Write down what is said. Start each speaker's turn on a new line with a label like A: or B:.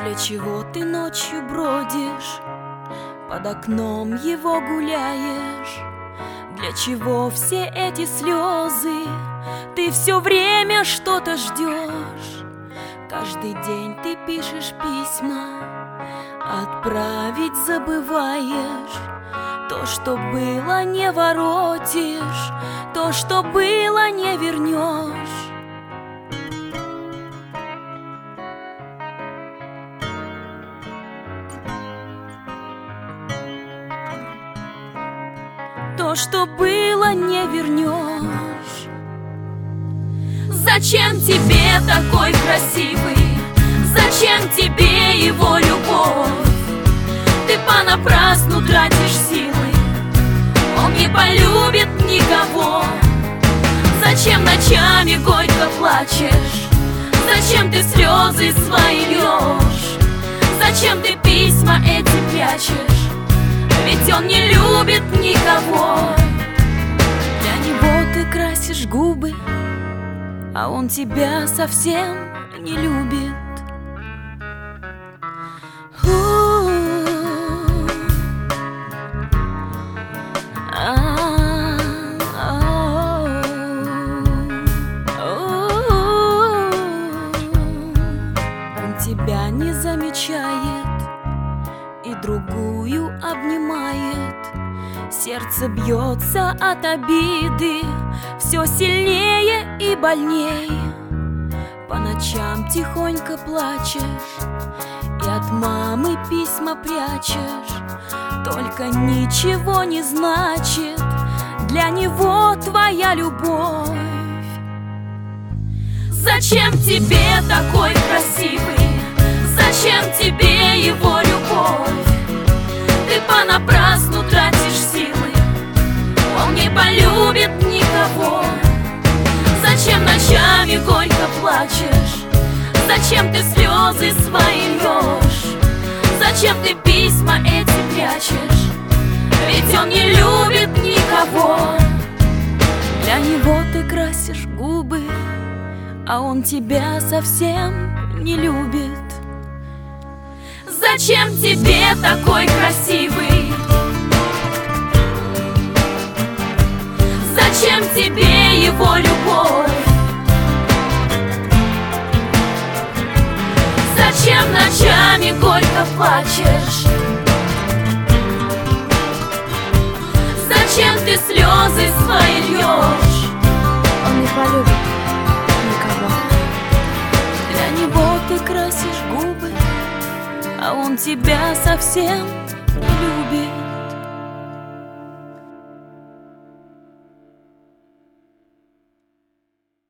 A: Для чего ты ночью бродишь, под окном его гуляешь? Для чего все эти слезы? Ты все время что-то ждешь. Каждый день ты пишешь письма, отправить забываешь. То, что было, не воротишь, то, что было, не вернешь. То, что было, не вернешь. Зачем тебе такой красивый? Зачем тебе его любовь? Ты понапрасну тратишь силы, он не полюбит никого. Зачем ночами горько плачешь? Зачем ты слезы свои льешь? Зачем ты письма эти прячешь? Ведь он не любит никого. Для него ты красишь губы, а он тебя совсем не любит. Он тебя не замечает и другую обнимает. Сердце бьется от обиды все сильнее и больней. По ночам тихонько плачешь и от мамы письма прячешь. Только ничего не значит для него твоя любовь. Зачем тебе такой красивый? Зачем тебе его любовь? Ты понапрасну тратишь силы, он не полюбит никого. Зачем ночами горько плачешь? Зачем ты слезы свои льешь? Зачем ты письма эти прячешь? Ведь он не любит никого. Для него ты красишь губы, а он тебя совсем не любит. Зачем тебе такой красивый? Зачем тебе его любовь? Зачем ночами горько плачешь? Зачем ты слезы свои льешь?
B: Он не полюбит никого.
A: Для него ты красишь губы, а он тебя совсем не любит.